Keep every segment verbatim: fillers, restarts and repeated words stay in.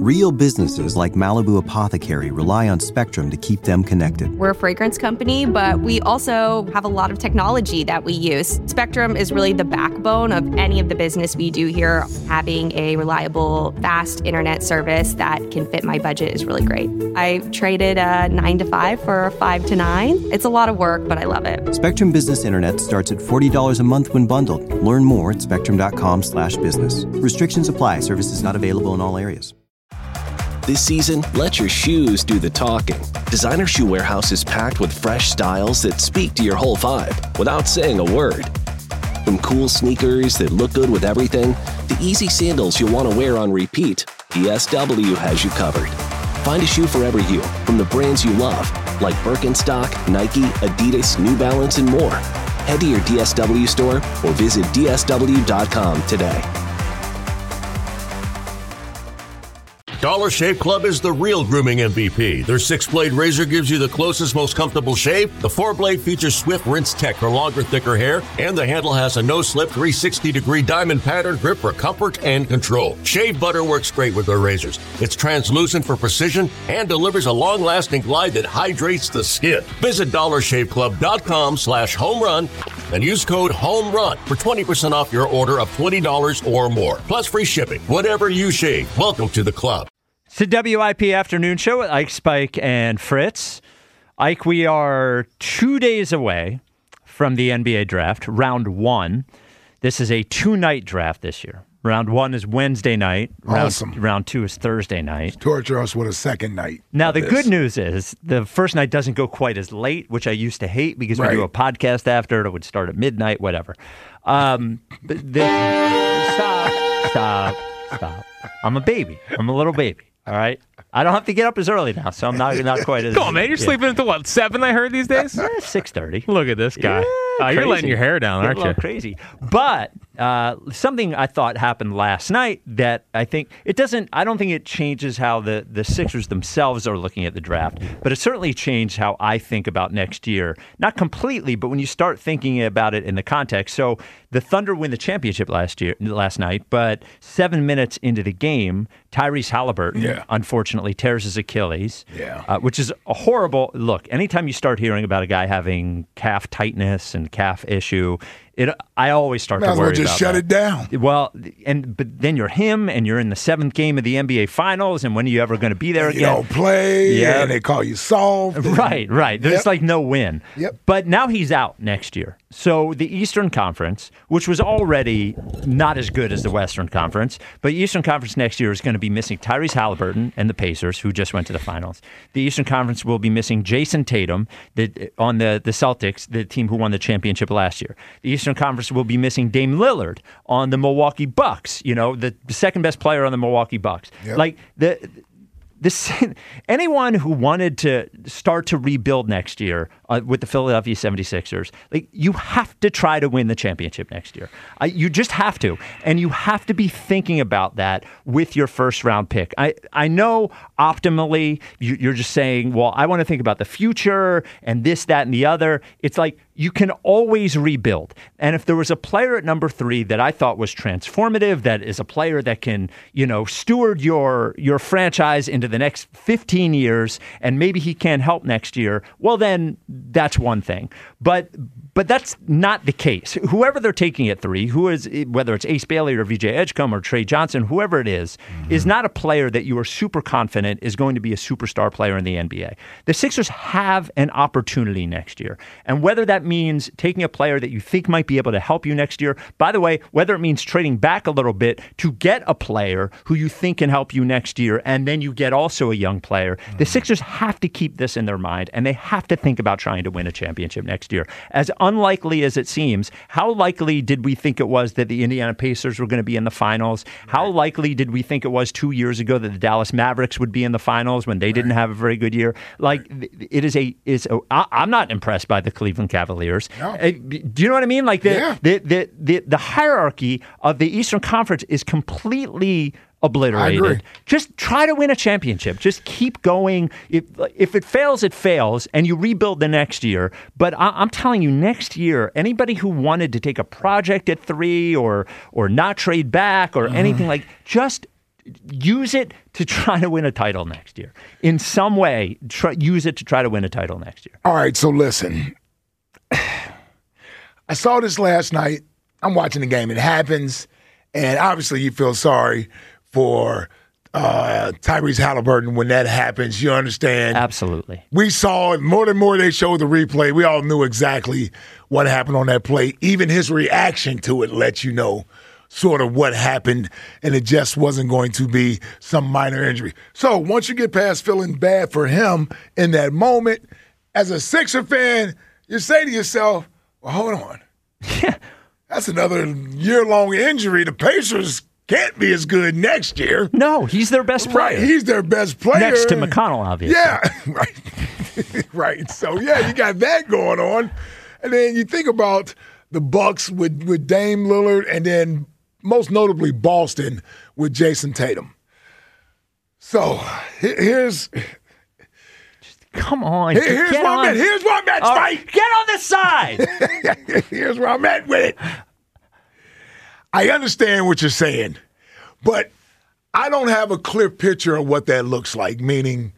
Real businesses like Malibu Apothecary rely on Spectrum to keep them connected. We're a fragrance company, but we also have a lot of technology that we use. Spectrum is really the backbone of any of the business we do here. Having a reliable, fast internet service that can fit my budget is really great. I traded a nine to five for a five to nine. It's a lot of work, but I love it. Spectrum Business Internet starts at forty dollars a month when bundled. Learn more at spectrum.com slash business. Restrictions apply. Services not available in all areas. This season, let your shoes do the talking. Designer Shoe Warehouse is packed with fresh styles that speak to your whole vibe without saying a word. From cool sneakers that look good with everything to easy sandals you'll want to wear on repeat, D S W has you covered. Find a shoe for every you from the brands you love, like Birkenstock, Nike, Adidas, New Balance, and more. Head to your D S W store or visit D S W dot com today. Dollar Shave Club is the real grooming M V P. Their six-blade razor gives you the closest, most comfortable shave. The four-blade features swift rinse tech for longer, thicker hair, and the handle has a no-slip three hundred sixty degree diamond pattern grip for comfort and control. Shave butter works great with their razors. It's translucent for precision and delivers a long-lasting glide that hydrates the skin. Visit dollar shave club dot com slash home run and use code HOMERUN for twenty percent off your order of twenty dollars or more, plus free shipping. Whatever you shave, welcome to the club. It's the W I P Afternoon Show with Ike, Spike, and Fritz. Ike, we are two days away from the N B A draft, round one. This is a two-night draft this year. Round one is Wednesday night. Round, Awesome. Round two is Thursday night. Torture us with a second night. Now, the this. good news is the first night doesn't go quite as late, which I used to hate because Right. we do a podcast after. It would start at midnight, whatever. Um, but the, stop, stop, stop. I'm a baby. I'm a little baby. All right? I don't have to get up as early now, so I'm not not quite as... Come on, man. You're yeah. sleeping until, what, seven, I heard these days? Eh, six thirty. Look at this guy. Yeah, uh, you're crazy. letting your hair down, Get aren't a little you? Crazy. But uh, something I thought happened last night that I think it doesn't. I don't think it changes how the the Sixers themselves are looking at the draft, but it certainly changed how I think about next year. Not completely, but when you start thinking about it in the context. So the Thunder win the championship last year, last night, but seven minutes into the game, Tyrese Halliburton Yeah. unfortunately tears his Achilles, Yeah. uh, which is a horrible look. Anytime you start hearing about a guy having calf tightness and calf issue, it I always start Might to as well worry just about shut that. it down. Well, and but then you're him, and you're in the seventh game of the N B A Finals, and when are you ever going to be there You again? don't play, Yeah. and they call you soft. and- Right, right. There's Yep. like no win. Yep. But now he's out next year. So the Eastern Conference, which was already not as good as the Western Conference, but Eastern Conference next year is going to be missing Tyrese Halliburton and the Pacers, who just went to the finals. The Eastern Conference will be missing Jason Tatum the, on the, the Celtics, the team who won the championship last year. The Eastern Conference will be missing Dame Lillard on the Milwaukee Bucks, you know, the, the second best player on the Milwaukee Bucks. Yep. Like the This, anyone who wanted to start to rebuild next year uh, with the Philadelphia seventy-sixers, like you have to try to win the championship next year. Uh, you just have to. And you have to be thinking about that with your first round pick. I, I know optimally you, you're just saying, well, I want to think about the future and this, that, and the other. It's like you can always rebuild. And if there was a player at number three that I thought was transformative, that is a player that can, you know, steward your your franchise into the next fifteen years, and maybe he can help next year, well, then that's one thing. But but that's not the case. Whoever they're taking at three, who is, whether it's Ace Bailey or V J Edgecombe or Trey Johnson, whoever it is, mm-hmm. is not a player that you are super confident is going to be a superstar player in the N B A. The Sixers have an opportunity next year. And whether that means taking a player that you think might be able to help you next year, by the way, whether it means trading back a little bit to get a player who you think can help you next year, and then you get also a young player, mm-hmm. the Sixers have to keep this in their mind, and they have to think about trying to win a championship next year. As unlikely as it seems, how likely did we think it was that the Indiana Pacers were going to be in the finals? How right. likely did we think it was two years ago that the Dallas Mavericks would be in the finals when they right. didn't have a very good year? Like, right. it is a, is a, I, I'm not impressed by the Cleveland Cavaliers. No. Uh, do you know what I mean? Like, the, yeah. the, the, the, the hierarchy of the Eastern Conference is completely obliterated. Just try to win a championship. Just keep going. If, if it fails, it fails, and you rebuild the next year. But I, I'm telling you, next year, anybody who wanted to take a project at three or or not trade back or mm-hmm. anything like, just use it to try to win a title next year. In some way, try, use it to try to win a title next year. All right, so listen. I saw this last night. I'm watching the game. It happens, and obviously you feel sorry for uh, Tyrese Halliburton when that happens. You understand? Absolutely. We saw it. More and more they showed the replay. We all knew exactly what happened on that play. Even his reaction to it lets you know sort of what happened, and it just wasn't going to be some minor injury. So once you get past feeling bad for him in that moment, as a Sixer fan, you say to yourself, well, hold on. Yeah. That's another year-long injury. The Pacers can't be as good next year. No, he's their best player. Right, he's their best player. Next to McConnell, obviously. Yeah, right. Right. So, yeah, you got that going on. And then you think about the Bucks with, with Dame Lillard, and then most notably Boston with Jason Tatum. So here's Come on. Here, here's get where on. I'm at. Here's where I'm at, All Spike. right, get on the side. Here's where I'm at with it. I understand what you're saying, but I don't have a clear picture of what that looks like, meaning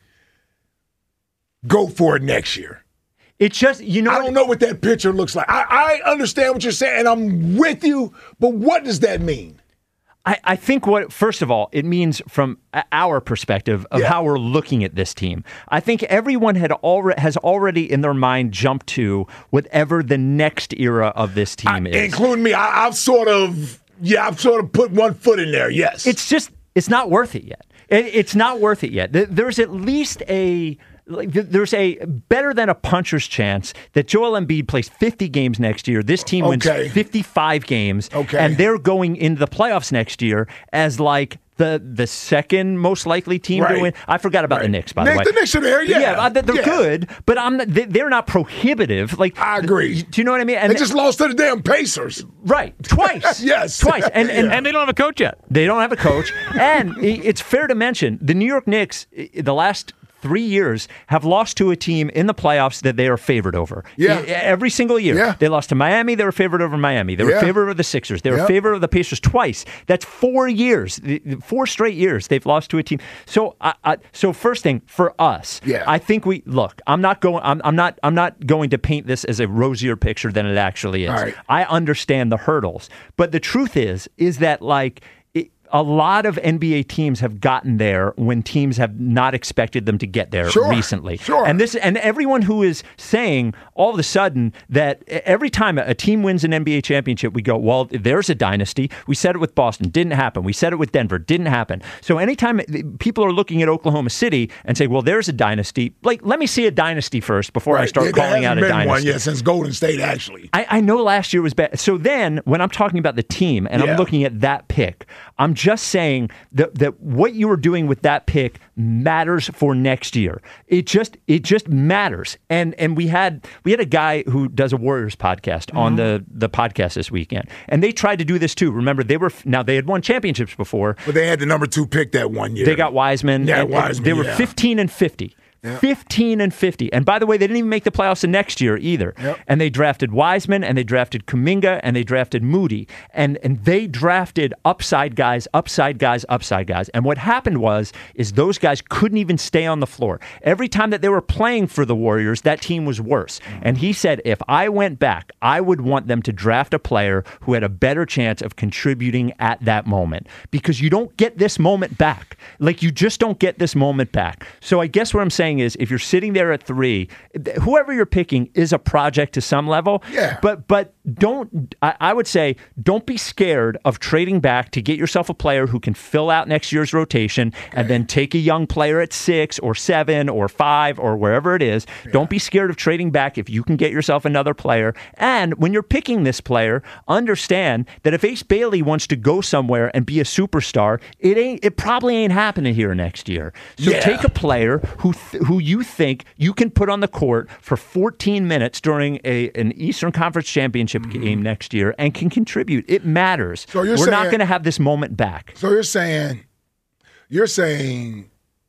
go for it next year. It's just, you know. I don't know what that picture looks like. I, I understand what you're saying, and I'm with you, but what does that mean? I, I think what, first of all, it means from our perspective of Yeah. how we're looking at this team. I think everyone had already has already in their mind jumped to whatever the next era of this team I, is. Including me. I, I've sort of, yeah, I've sort of put one foot in there, yes. It's just, it's not worth it yet. It, it's not worth it yet. There- There's at least a, like, th- there's a better than a puncher's chance that Joel Embiid plays fifty games next year. This team wins Okay. fifty-five games, Okay. and they're going into the playoffs next year as like the the second most likely team to Right. win. I forgot about Right. the Knicks, by Knicks- the way. the Knicks are there, yeah. yeah, uh, they're Yeah. good, but I'm not, they- they're not prohibitive. Like I agree. Do you know what I mean? And They just lost to the damn Pacers. right twice, Yes. twice, and and. And they don't have a coach yet. They don't have a coach. And i- it's fair to mention the New York Knicks, i- the last three years, have lost to a team in the playoffs that they are favored over. Yeah. I- Every single year. Yeah. They lost to Miami. They were favored over Miami. They were Yeah. favored over the Sixers. They were Yeah. favored over the Pacers twice. That's four years, The- the four straight years they've lost to a team. So, I, I, so first thing for us, Yeah. I think we look. I'm not going. I'm, I'm not. I'm not going to paint this as a rosier picture than it actually is. All right. I understand the hurdles, but the truth is, is that like. A lot of N B A teams have gotten there when teams have not expected them to get there Sure, recently. sure. And this and everyone who is saying all of a sudden that every time a team wins an N B A championship, we go, well, there's a dynasty. We said it with Boston, didn't happen. We said it with Denver, didn't happen. So anytime people are looking at Oklahoma City and say, well, there's a dynasty, like, let me see a dynasty first before I Right. start There- there calling out hasn't a been dynasty. one yet since Golden State, actually. I, I know last year was bad. So then when I'm talking about the team and Yeah. I'm looking at that pick, I'm just saying that, that what you were doing with that pick matters for next year. It just it just matters. And and we had we had a guy who does a Warriors podcast Mm-hmm. on the, the podcast this weekend. And they tried to do this too. Remember, they were now they had won championships before. But they had the number two pick that one year. They got Wiseman. Yeah, and- and Wiseman, They were yeah. fifteen and fifty. fifteen and fifty. And by the way, they didn't even make the playoffs the next year either. Yep. And they drafted Wiseman, and they drafted Kuminga, and they drafted Moody. And and they drafted upside guys, upside guys, upside guys. And what happened was is those guys couldn't even stay on the floor. Every time that they were playing for the Warriors, that team was worse. And he said, if I went back, I would want them to draft a player who had a better chance of contributing at that moment. Because you don't get this moment back. Like, you just don't get this moment back. So I guess what I'm saying is, if you're sitting there at three, th- whoever you're picking is a project to some level. Yeah. But but don't, I, I would say, don't be scared of trading back to get yourself a player who can fill out next year's rotation, and then take a young player at six or seven or five or wherever it is. Don't be scared of trading back if you can get yourself another player. And when you're picking this player, understand that if Ace Bailey wants to go somewhere and be a superstar, it ain't. It probably ain't happening here next year. So Yeah. take a player who th- who you think you can put on the court for fourteen minutes during a an Eastern Conference championship game next year and can contribute. It matters. So you're We're not saying- going to have this moment back. So you're saying, you're saying,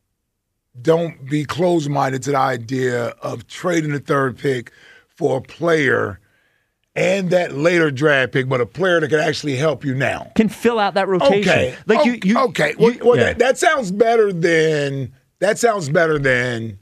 don't be closed-minded to the idea of trading the third pick for a player and that later draft pick, but a player that can actually help you now. Can fill out that rotation. Okay. Like okay. you, you, okay. Well, you, well yeah. that, that sounds better than that sounds better than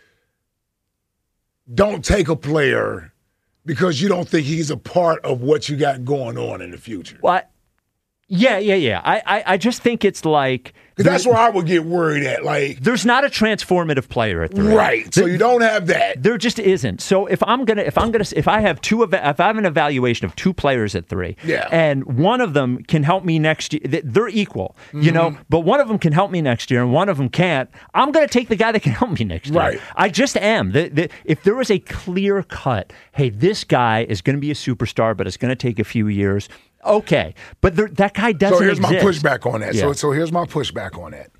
don't take a player because you don't think he's a part of what you got going on in the future. Well, I, yeah, yeah, yeah. I, I, I just think it's like because that's where I would get worried at. Like, there's not a transformative player at three, right? So you don't have that. There just isn't. So if I'm gonna, if I'm gonna, if I have two, if I have an evaluation of two players at three, yeah. and one of them can help me next year, they're equal, mm-hmm. you know. But one of them can help me next year, and one of them can't. I'm gonna take the guy that can help me next year. Right. I just am. The, the, if there was a clear cut, hey, this guy is going to be a superstar, but it's going to take a few years. Okay, but there, that guy doesn't So here's exist. my pushback on that. Yeah. So so here's my pushback on that.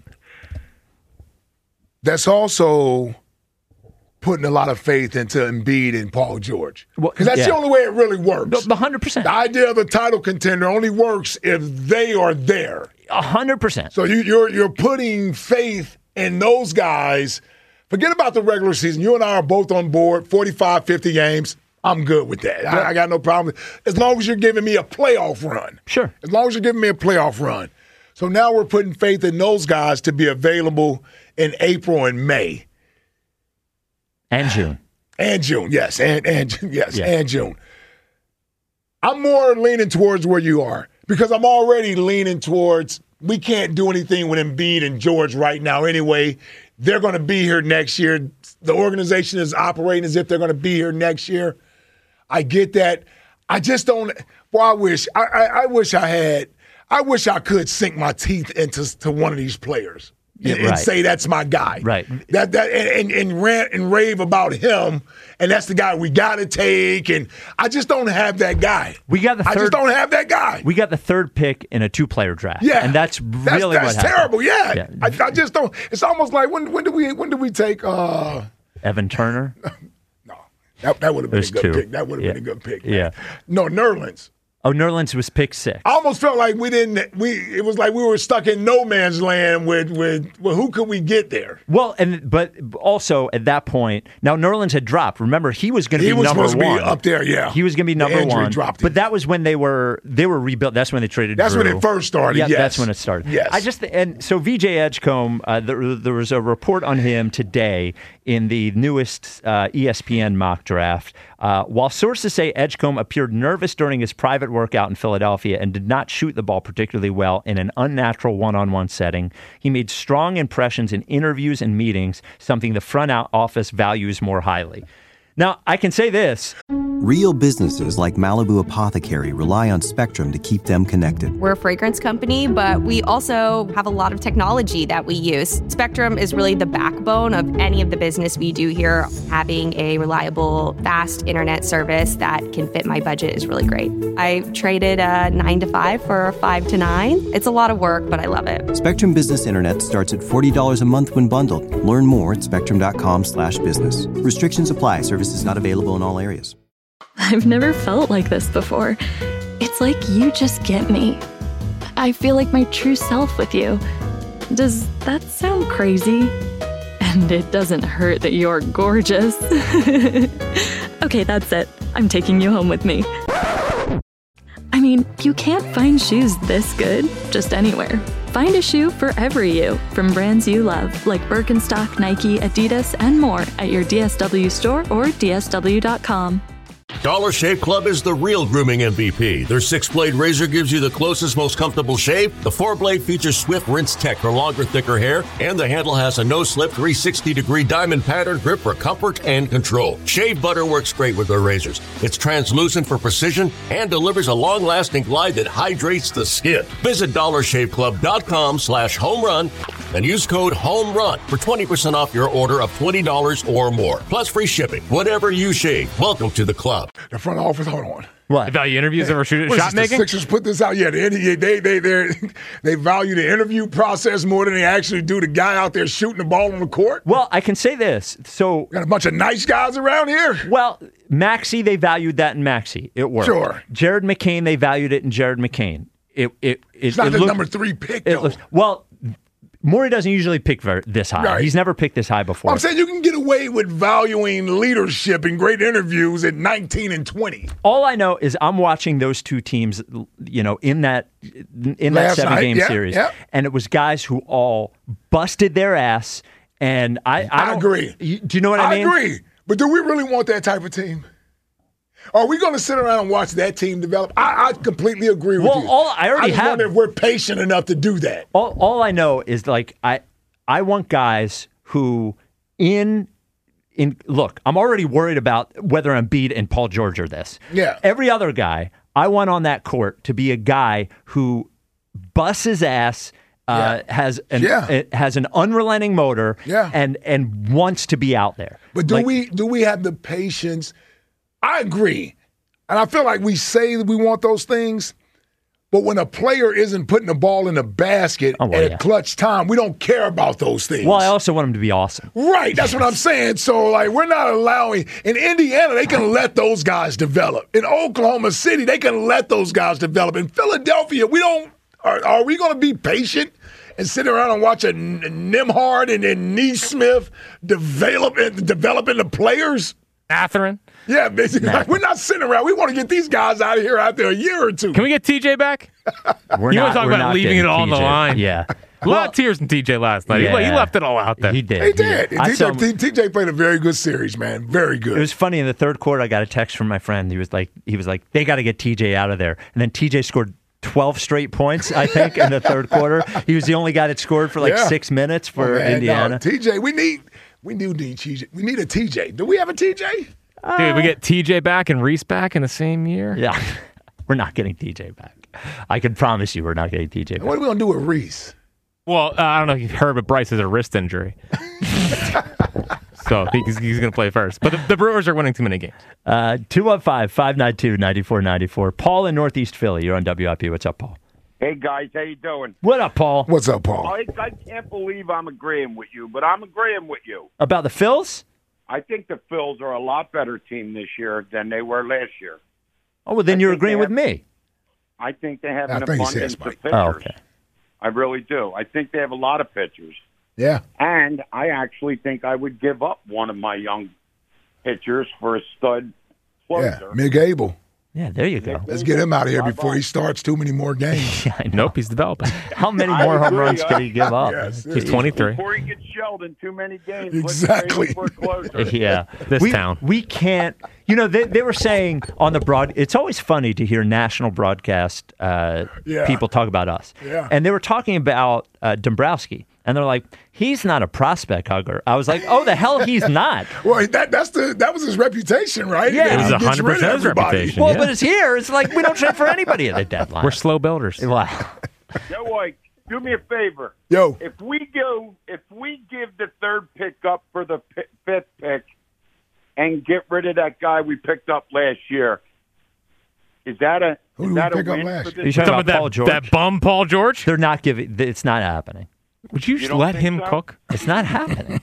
That's also putting a lot of faith into Embiid and Paul George. Because well, that's yeah. the only way it really works. one hundred percent. The idea of the title contender only works if they are there. one hundred percent. So you, you're you're putting faith in those guys. Forget about the regular season. You and I are both on board, forty-five, fifty games. I'm good with that. Yeah. I, I got no problem. As long as you're giving me a playoff run. Sure. As long as you're giving me a playoff run. So now we're putting faith in those guys to be available in April and May. And June. And June, yes. And and yes, yeah. and June. I'm more leaning towards where you are because I'm already leaning towards we can't do anything with Embiid and George right now anyway. They're going to be here next year. The organization is operating as if they're going to be here next year. I get that. I just don't. Well, I wish. I, I, I wish I had. I wish I could sink my teeth into to one of these players and, yeah, right. and say that's my guy. Right. That that and, and, and rant and rave about him, and that's the guy we got to take. And I just don't have that guy. We got the. Third, I just don't have that guy. We got the third pick in a two-player draft. Yeah, and that's really that's, that's what happened. terrible. Yeah, yeah. I, I just don't. It's almost like when when do we when do we take uh, Evan Turner? no, that that would have been There's a good two. pick. That would have yeah. been a good pick. Man. Yeah. No, Nerlens. Oh, Nerlens was pick six. I almost felt like we didn't. We it was like we were stuck in no man's land with with. Well, who could we get there? Well, and but also at that point, now Nerlens had dropped. Remember, he was going to He be was number supposed to one be up there. Yeah, he was going to be The number injury one. dropped him. But that was when they were they were rebuilt. That's when they traded. That's Drew. when it first started. Yeah, yes. that's when it started. Yes, I just and so V J Edgecombe. Uh, there, there was a report on him today in the newest uh, E S P N mock draft. Uh, while sources say Edgecombe appeared nervous during his private workout in Philadelphia and did not shoot the ball particularly well in an unnatural one-on-one setting, he made strong impressions in interviews and meetings, something the front office values more highly. Now, I can say this. Real businesses like Malibu Apothecary rely on Spectrum to keep them connected. We're a fragrance company, but we also have a lot of technology that we use. Spectrum is really the backbone of any of the business we do here. Having a reliable, fast internet service that can fit my budget is really great. I traded a nine to five for a five to nine. It's a lot of work, but I love it. Spectrum Business Internet starts at forty dollars a month when bundled. Learn more at spectrum.com slash business. Restrictions apply. Services not available in all areas. I've never felt like this before. It's like you just get me. I feel like my true self with you. Does that sound crazy? And it doesn't hurt that you're gorgeous. Okay, that's it. I'm taking you home with me. I mean, you can't find shoes this good just anywhere. Find a shoe for every you from brands you love, like Birkenstock, Nike, Adidas, and more at your D S W store or D S W dot com. Dollar Shave Club is the real grooming M V P. Their six-blade razor gives you the closest, most comfortable shave. The four-blade features Swift Rinse Tech for longer, thicker hair, and the handle has a no-slip three hundred sixty degree diamond pattern grip for comfort and control. Shave butter works great with their razors. It's translucent for precision and delivers a long-lasting glide that hydrates the skin. Visit dollar shave club dot com slash home run and use code HOMERUN for twenty percent off your order of twenty dollars or more, plus free shipping. Whatever you shave, welcome to the club. The front office, hold on. What? Value interviews or shoot, What is shot this, making? The Sixers put this out. Yeah, they they they they they value the interview process more than they actually do the guy out there shooting the ball on the court. Well, I can say this. So Got a bunch of nice guys around here. Well, Maxey, they valued that in Maxey. It worked. Sure. Jared McCain, they valued it in Jared McCain. It it it, It's not it the looked, number three pick it though. looks, well, Morey doesn't usually pick ver- this high. Right. He's never picked this high before. I'm saying you can get away with valuing leadership and great interviews at nineteen and twenty. All I know is I'm watching those two teams, you know, in that in that Last seven night, game yeah, series, yeah. and it was guys who all busted their ass. And I, I, I don't- agree. you- do you know what I I mean? agree. But do we really want that type of team? Are we going to sit around and watch that team develop? I, I completely agree with Well, you. all- I already I just have- wonder if we're patient enough to do that. All, all I know is like I I want guys who in in look, I'm already worried about whether Embiid and Paul George are this. Yeah. Every other guy, I want on that court to be a guy who busts his ass, uh, Yeah. has an Yeah. uh, has an unrelenting motor, Yeah. and and wants to be out there. But do Like, we do we have the patience? I agree. And I feel like we say that we want those things, but when a player isn't putting the ball in the basket Oh, well, at yeah. clutch time, we don't care about those things. Well, I also want him to be awesome. Right, that's what I'm saying. So, like, we're not allowing in Indiana, they can let those guys develop. In Oklahoma City, they can let those guys develop. In Philadelphia, we don't. Are, are we going to be patient and sit around and watch a N- Nimhard and then Neesmith develop developing the players? Atherin. Yeah, basically, like, we're not sitting around. We want to get these guys out of here after a year or two. Can we get T J back? We're You not wanna talk we're about not leaving getting it all on the T J. line? Yeah. A lot of tears in T J last night. He, le- he Yeah. left it all out there. He did. He did. I saw T J, him- T J played a very good series, man. Very good. It was funny in the third quarter. I got a text from my friend. He was like, he was like, they got to get T J out of there. And then T J scored twelve straight points, I think, in the third quarter. He was the only guy that scored for like Yeah. six minutes for Oh, man, Indiana. no, T J, we need we do need T J. We need a T J. Do we have a T J? Dude, we get T J back and Reese back in the same year? Yeah, we're not getting T J back. I can promise you, we're not getting T J back. What are we gonna do with Reese? Well, uh, I don't know if you've heard, but Bryce has a wrist injury. So he's, he's going to play first. But the, the Brewers are winning too many games. Uh, two one five, five nine two, nine four nine four. Paul in Northeast Philly. You're on W I P. What's up, Paul? Hey guys, how you doing? What up, Paul? What's up, Paul? I, I can't believe I'm agreeing with you, but I'm agreeing with you. About the Phils? I think the Phils are a lot better team this year than they were last year. Oh, well, then I you're think agreeing they with have- me. I think they have I an think he abundance says, of Mike. pitchers. Oh, okay. I really do. I think they have a lot of pitchers. Yeah. And I actually think I would give up one of my young pitchers for a stud Yeah. closer. Mick Abel. Yeah, there you go. Let's get him out of here before he starts too many more games. Yeah, I know. Nope, he's developing. How many I more home agree, runs uh, can he give up? Yes. He's twenty-three. Before he gets shelled in too many games, let's Exactly. trade him for a closer. Yeah, This we, town. We can't. You know, they, they were saying on the broad. It's always funny to hear national broadcast uh, Yeah. people talk about us. Yeah. And they were talking about uh, Dombrowski, and they're like, "He's not a prospect hugger." I was like, "Oh, the hell, he's not." Well, that that's the that was his reputation, right? Yeah. That It was he one gets hundred rid of percent his everybody. reputation. Well, Yeah. but it's here. It's like we don't trade for anybody at the deadline. We're slow builders. Wow. Yo, Mike, do me a favor. Yo, If we go, if we give the third pick up for the p- fifth pick and get rid of that guy we picked up last year, is that a Who is did we that a pick up win last for year? this? You Talking talking about about Paul that, George? that bum Paul George? They're not giving. It's not happening. Would you just don't let think him so? cook? It's not happening.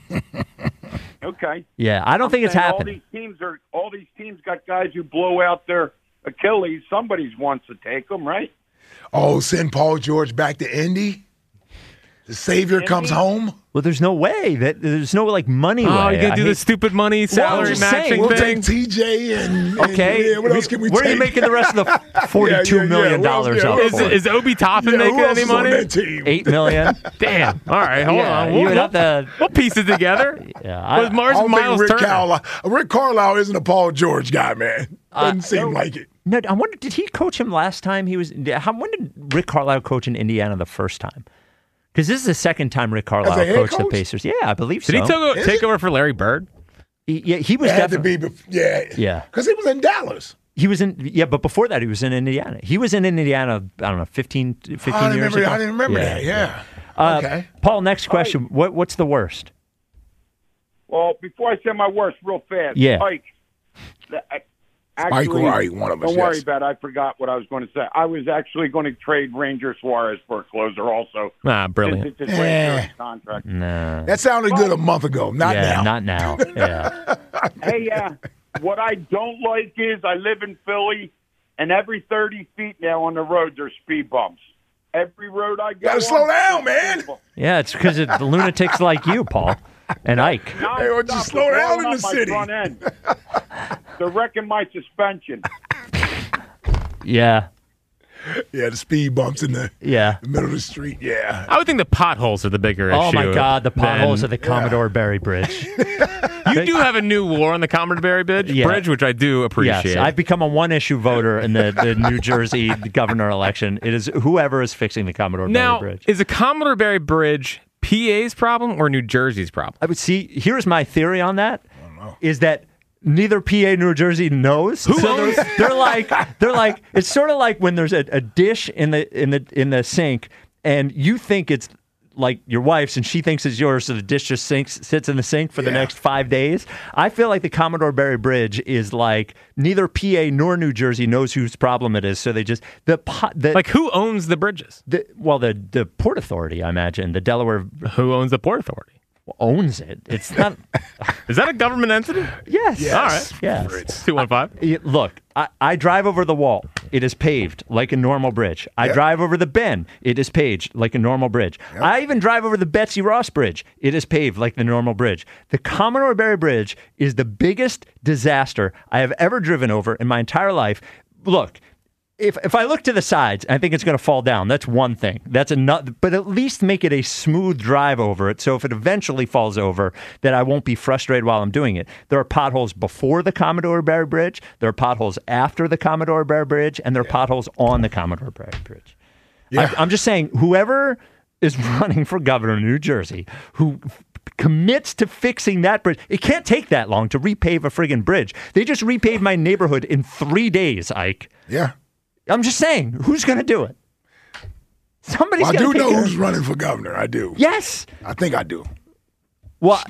Okay. Yeah, I don't I'm think it's saying happening. All these teams are all these teams got guys who blow out their Achilles. Somebody's wants to take them, right? oh, send Paul George back to Indy. The savior comes home. Well, there's no way that there's no like money way. Oh, you I going to do hate- the stupid money salary just matching saying, We'll thing? take T J and, and Okay. yeah, what else can we Where take? are you making the rest of the Yeah, forty-two yeah, yeah. million What else- dollars yeah, up what Is, else- for? is Obi Toppin Yeah, making who else any is on money? that team? Eight million. Damn. All right, hold Yeah, on. you We'll, would we'll, have to. we'll piece it together. Yeah, I- Was Mars I don't Miles think Rick Turner? Carlisle, Rick Carlisle isn't a Paul George guy, man. Doesn't Uh, seem like it. No, I wonder. Did he coach him last time? He was. How? When did Rick Carlisle coach in Indiana the first time? Because this is the second time Rick Carlisle As a head coached the coach? Pacers. Yeah, I believe Did so. he take, Is take it? over for Larry Bird? He, yeah, he was It had to definitely. be, bef- yeah, Yeah. because he was in Dallas. He was in. Yeah, but before that, he was in Indiana. He was in Indiana. I don't know, fifteen, fifteen I didn't years remember. ago. I didn't remember Yeah, that. Yeah. Uh, okay. Paul, next question. What What's the worst? Well, before I say my worst, real fast. Yeah. Spike. the- I- Spike Actually, Wright, one of us, Don't worry yes. about it. I forgot what I was going to say. I was actually going to trade Ranger Suarez for a closer also. Ah, brilliant. Since it's his Eh. Ranger contract. No. That sounded good a month ago. Not yeah, now. not now. Yeah. Hey, uh, what I don't like is I live in Philly, and every thirty feet now on the roads are speed bumps. Every road I go Gotta on, slow down, man. Yeah, it's because of the lunatics like you, Paul, and Ike. Hey, well, just slow down in the city. Front end. They're wrecking my suspension. Yeah. Yeah, the speed bumps in the, yeah. the middle of the street. Yeah. I would think the potholes are the bigger oh issue. Oh, my God. The potholes than, of the Commodore yeah. Barry Bridge. You do have a new war on the Commodore Barry Bridge, yeah. bridge, which I do appreciate. Yes, I've become a one-issue voter in the, the New Jersey governor election. It is whoever is fixing the Commodore now, Barry Bridge. Is the Commodore Barry Bridge P A's problem or New Jersey's problem? I would see. Here's my theory on that: is that neither P A nor Jersey knows. Who so owns? They're, they're like they're like it's sort of like when there's a, a dish in the in the in the sink, and you think it's like your wife's and she thinks it's yours, so the dish just sinks, sits in the sink for the yeah. next five days. I feel like the Commodore Barry Bridge is like neither P A nor New Jersey knows whose problem it is, so they just the, the like who owns the bridges? The, well, the the Port Authority, I imagine, the Delaware. Who owns the Port Authority? Owns it. It's not. Is that a government entity? Yes. yes. All right. Yes. two one five. Look, I, I drive over the wall. It is paved like a normal bridge. I yep. drive over the bend. It is paved like a normal bridge. Yep. I even drive over the Betsy Ross Bridge. It is paved like the normal bridge. The Commodore Barry Bridge is the biggest disaster I have ever driven over in my entire life. Look. If if I look to the sides, I think it's going to fall down. That's one thing. That's another. But at least make it a smooth drive over it. So if it eventually falls over, that I won't be frustrated while I'm doing it. There are potholes before the Commodore Barry Bridge. There are potholes after the Commodore Barry Bridge, and there are yeah. potholes on the Commodore Barry Bridge. Yeah. I, I'm just saying, whoever is running for governor in New Jersey, who commits to fixing that bridge. It can't take that long to repave a friggin' bridge. They just repaved my neighborhood in three days, Ike. Yeah. I'm just saying, who's going to do it? Somebody's well, I going to do know care. who's running for governor. I do. Yes. I think I do. What?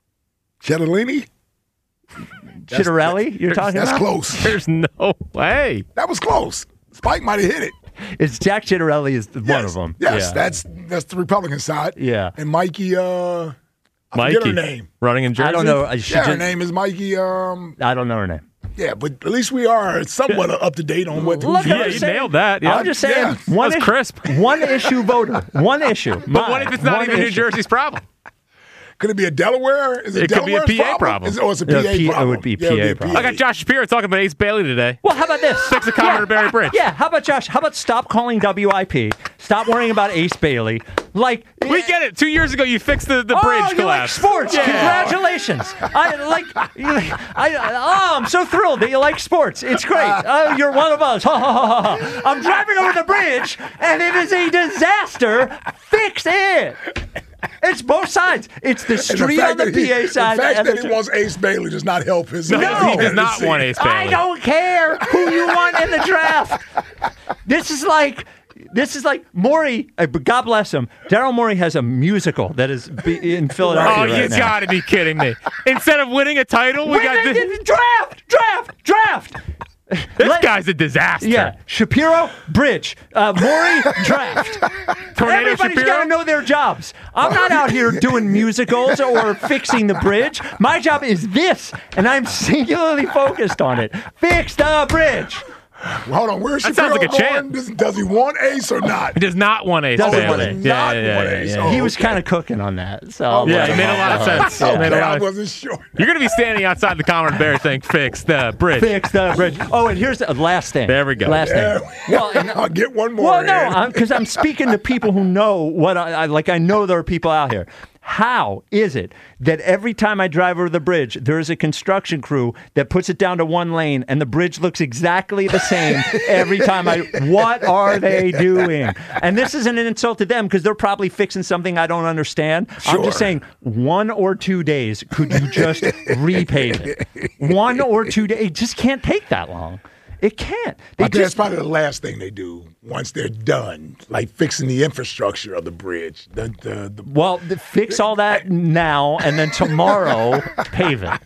Chitterlini? Chitterelli, you're talking that's about? That's close. There's no way. That was close. Spike might have hit it. It's Jack Chitterelli is the, yes. one of them. Yes, yeah. that's that's the Republican side. Yeah. And Mikey, uh, I Mikey, forget her name. Running in Jersey? I don't know. Yeah, just, her name is Mikey. Um, I don't know her name. Yeah, but at least we are somewhat up to date on what. Look, yeah, you nailed that. Yeah. I'm just saying, yeah. one That's is, crisp. One issue voter, one issue. But My, what if it's not even issue. New Jersey's problem? Could it be a Delaware? Is it, it could be a P A problem. problem? Is, oh, it's a P A Yeah, P- problem. it would be yeah, P A it would be problem. I got Josh Shapiro talking about Ace Bailey today. Well, how about this? Fix the Commodore yeah. Barry Bridge. Yeah, how about Josh? How about stop calling W I P? Stop worrying about Ace Bailey. Like we get it. Two years ago, you fixed the, the oh, bridge you collapse. like sports? Yeah. Congratulations! I like. You, I, oh, I'm so thrilled that you like sports. It's great. Oh, you're one of us. Ha, ha, ha, ha. I'm driving over the bridge, and it is a disaster. Fix it. It's both sides. It's the street the on the P A he, side. The fact and that the, he wants Ace Bailey does not help his. No, uh, he does not want Ace Bailey. I don't care who you want in the draft. This is like. This is like Morey. Uh, God bless him. Daryl Morey has a musical that is be, in Philadelphia. Oh, right you now. got to be kidding me! Instead of winning a title, we Win got it, this. draft, draft, draft. This Let, guy's a disaster. Yeah, Shapiro, Bridge, uh, Morey, draft. Tornado Everybody's Shapiro? got to know their jobs. I'm not out here doing musicals or fixing the bridge. My job is this, and I'm singularly focused on it. Fix the bridge. Well, hold on, where's That Shapiro sounds like a going? chant. Does, does he want Ace or not? He does not want Ace Doesn't Bailey. want Ace. Yeah, Not yeah, want yeah, Ace. yeah. Oh, He was okay. kind of cooking on that. So Oh, Yeah, okay. he made a lot of sense. Okay, Made a lot I of- wasn't sure. You're going to be standing outside the Commodore Barry saying, fix the bridge. Fix the bridge. Oh, and here's the last thing. There we go. Last Yeah. thing. Well, and, I'll get one more. well, no, Ed. because I'm, I'm speaking to people who know what I, I like. I know there are people out here. How is it that every time I drive over the bridge, there is a construction crew that puts it down to one lane and the bridge looks exactly the same every time I... What are they doing? And this isn't an insult to them because they're probably fixing something I don't understand. Sure. I'm just saying one or two days, could you just repave it? One or two days. It just can't take that long. It can't. They I think that's just, probably the last thing they do once they're done, like fixing the infrastructure of the bridge. The, the, the, well, the, fix all that now, and then tomorrow pave it.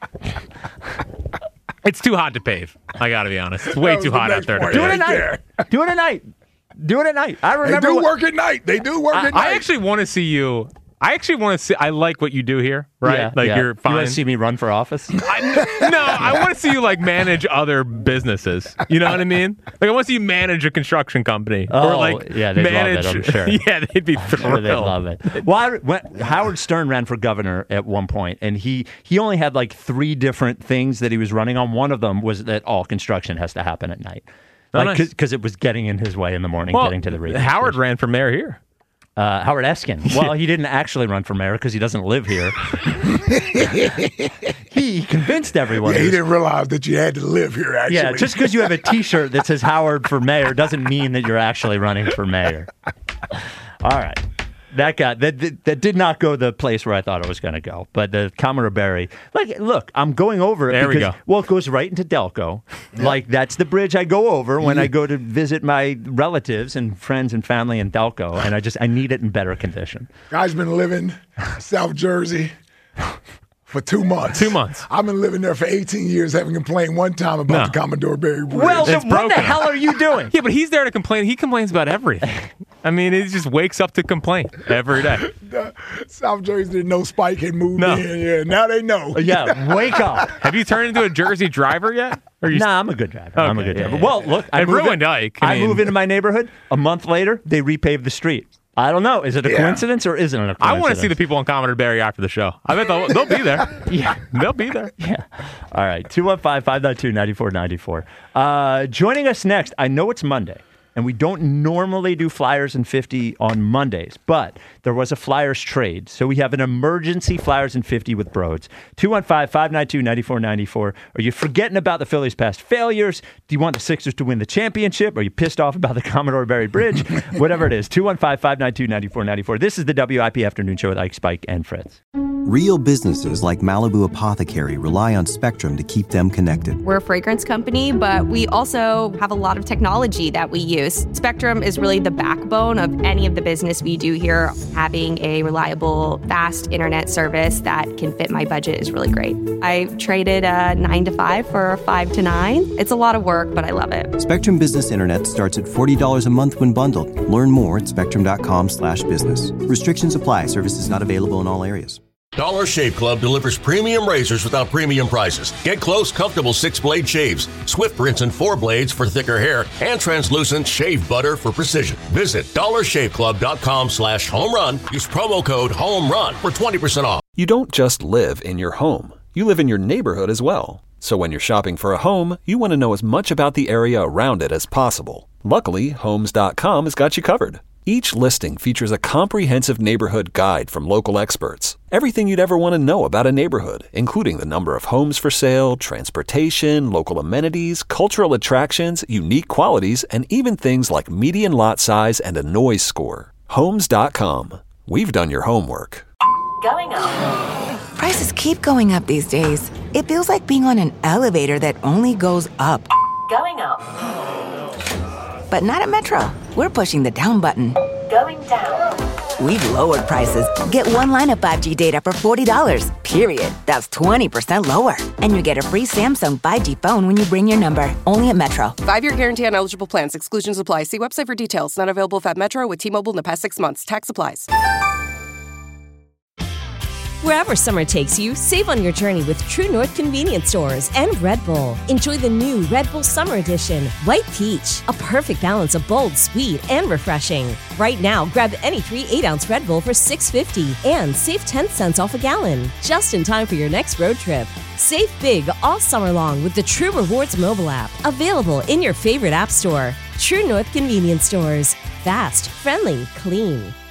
It's too hot to pave. I got to be honest. It's way That was too the hot out next there. To point. Do it pave. at Right night. there. Do it at night. Do it at night. I they remember. do what- work at night. They do work I, at night. I actually want to see you I actually want to see. I like what you do here, right? Yeah, like yeah. you're fine. You want to see me run for office? I, no, I want to see you like manage other businesses. You know what I mean? Like I want to see you manage a construction company Oh, or like yeah, they'd manage. love it, I'm sure. Yeah, they'd be I'm thrilled. sure they'd love it. Well, I, when, Howard Stern ran for governor at one point, and he he only had like three different things that he was running on. One of them was that all construction has to happen at night, Oh, like nice. because it was getting in his way in the morning, Well, getting to the radio Howard station. ran for mayor here. Uh, Howard Eskin. Well, he didn't actually run for mayor because he doesn't live here. He convinced everyone. Yeah, he didn't realize that you had to live here, actually. Yeah, just because you have a T-shirt that says Howard for mayor doesn't mean that you're actually running for mayor. All right. That got that, that that did not go the place where I thought it was going to go. But the Commodore Barry, like, look, I'm going over it. There we because, go. Well, it goes right into Delco. Like, that's the bridge I go over when I go to visit my relatives and friends and family in Delco. And I just I need it in better condition. Guy's been living South Jersey for two months. Two months. I've been living there for eighteen years, haven't complained one time about No. the Commodore Barry Bridge. Well, It's then what the broken. hell are you doing? Yeah, but he's there to complain. He complains about everything. I mean, he just wakes up to complain every day. South Jersey didn't know Spike had moved No. in. Yeah, now they know. Yeah, wake up. Have you turned into a Jersey driver yet? Or you Nah, I'm a good driver. I'm a Okay, good yeah, driver. yeah, Well, yeah. look, I And move ruined in- Ike, I I mean- move into my neighborhood. A month later, they repave the street. I don't know. Is it a Yeah. coincidence or isn't it a I coincidence? want to see the people on Commodore Barry after the show. I bet they'll, they'll be there. Yeah. They'll be there. Yeah. All right. two one five, five nine two, nine four nine four. Uh, joining us next, I know it's Monday, and we don't normally do Flyers and fifty on Mondays, but there was a Flyers trade. So we have an emergency Flyers and fifty with Broads. two one five, five nine two, nine four nine four. Are you forgetting about the Phillies' past failures? Do you want the Sixers to win the championship? Are you pissed off about the Commodore Barry Bridge? Whatever it is. two one five, five nine two, nine four nine four. This is the W I P Afternoon Show with Ike, Spike, and Fritz. Real businesses like Malibu Apothecary rely on Spectrum to keep them connected. We're a fragrance company, but we also have a lot of technology that we use. Spectrum is really the backbone of any of the business we do here. Having a reliable, fast internet service that can fit my budget is really great. I traded a nine to five for a five to nine. It's a lot of work, but I love it. Spectrum Business Internet starts at forty dollars a month when bundled. Learn more at spectrum.com slash business. Restrictions apply. Services not available in all areas. Dollar Shave Club delivers premium razors without premium prices. Get close, comfortable six-blade shaves, swift rinse and four blades for thicker hair, and translucent shave butter for precision. Visit dollarshaveclub.com slash home run. Use promo code HOMERUN for twenty percent off. You don't just live in your home. You live in your neighborhood as well. So when you're shopping for a home, you want to know as much about the area around it as possible. Luckily, Homes dot com has got you covered. Each listing features a comprehensive neighborhood guide from local experts. Everything you'd ever want to know about a neighborhood, including the number of homes for sale, transportation, local amenities, cultural attractions, unique qualities, and even things like median lot size and a noise score. Homes dot com. We've done your homework. Going up. Prices keep going up these days. It feels like being on an elevator that only goes up. Going up. But not at Metro. We're pushing the down button. Going down. We've lowered prices. Get one line of five G data for forty dollars, period. That's twenty percent lower. And you get a free Samsung five G phone when you bring your number. Only at Metro. Five-year guarantee on eligible plans. Exclusions apply. See website for details. Not available if at Metro with T-Mobile in the past six months. Tax applies. Wherever summer takes you, save on your journey with True North convenience stores and Red Bull. Enjoy the new Red Bull Summer Edition, White Peach, a perfect balance of bold, sweet, and refreshing. Right now, grab any three eight-ounce Red Bull for six fifty and save ten cents off a gallon, just in time for your next road trip. Save big all summer long with the True Rewards mobile app, available in your favorite app store. True North convenience stores. Fast, friendly, clean.